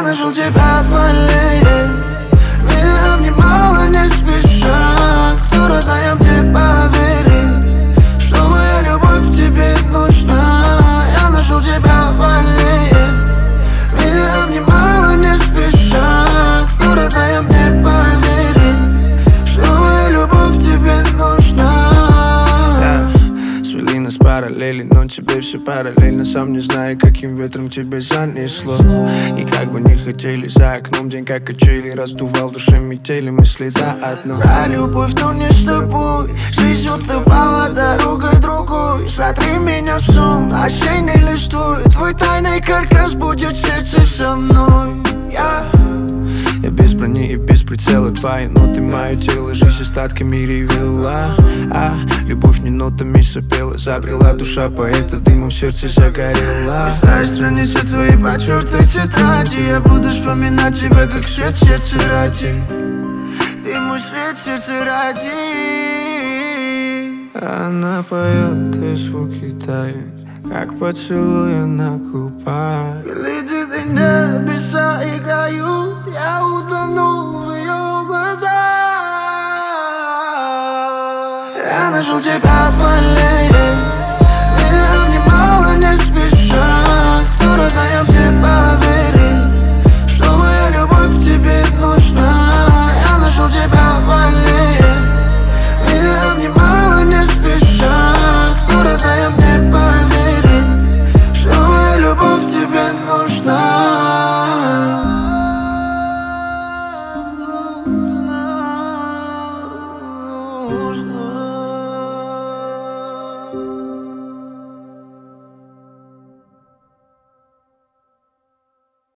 нашел тебя в аллее, меня обнимала не спеша. Кто родная, мне повери, что моя любовь тебе нужна. Я нашел тебя в аллее, меня обнимала не спеша. Кто родная, мне повери, что моя любовь тебе нужна. Свели нас параллели, но тебе все параллельно. Сам не знаю, каким ветром тебя занесло. И как бы не хотели, за окном день как качели, раздувал в душе метели, мысли до одно. Про любовь, но не с тобой. Жизнь утопала дорогой другой. Смотри меня в сон, осенний листвой. Твой тайный каркас будет сердце со мной. Я без брони и без прицела твои ноты, мое тело, жизнь остатками ревела. Любовь не нотами сопела, забрела душа поэта, дымом в сердце загорела. Пускай страницы твои потертые тетради, я буду вспоминать тебя как свет сердце ради. Ты мой свет сердце ради. Она поет, и звуки тают, как поцелуя на губах. Летит небеса играют, я утонул в ее глазах. Я нашел тебя в аллее, меня обнимала не спеша. Кто родная, мне повери, что моя любовь тебе нужна. Я нашел тебя в аллее, меня обнимала не спеша. Кто родная, мне повери, что моя любовь тебе нужна. Нужна.